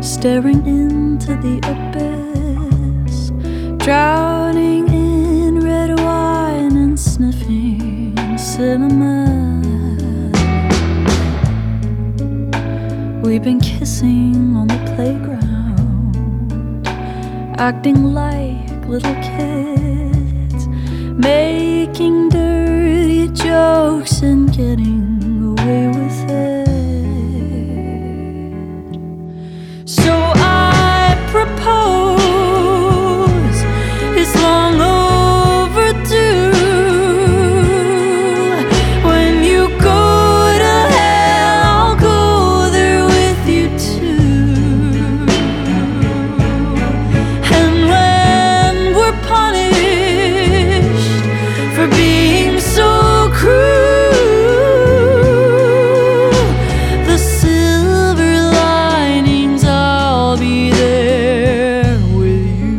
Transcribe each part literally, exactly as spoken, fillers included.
staring into the abyss, drowning in red wine and sniffing cinnamon. We've been kissing on the playground, acting like little kids, making dirty jokes and getting away with it. So I propose, it's long overdue. When you go to hell, I'll go there with you too. And when we're punished for being so cruel, the silver linings, I'll be there with you.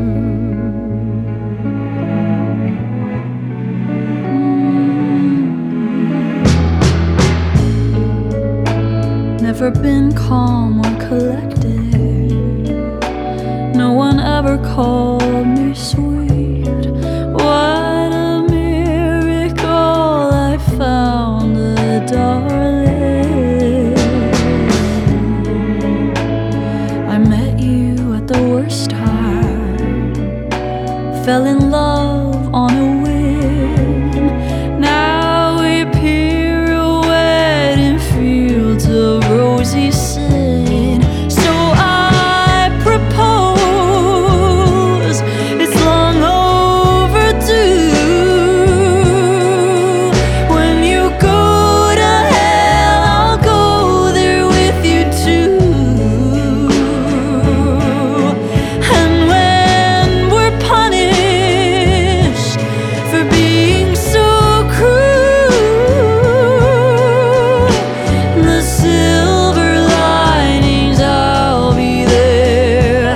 Mm. Never been calm or collected, no one ever called me sweet. What a miracle, I found a darling. I met you at the worst time, fell in love on a whim. Now we pirouette in fields of rosy sin. So I propose, it's long overdue. When you go to hell, I'll go there with you too. And when we're punished for being so cruel, the silver linings, I'll be there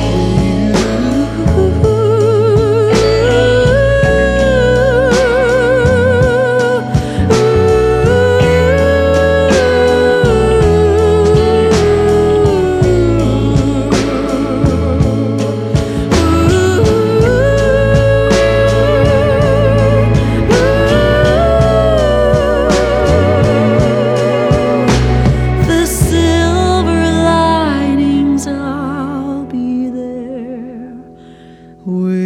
the silver linings, I'll be there with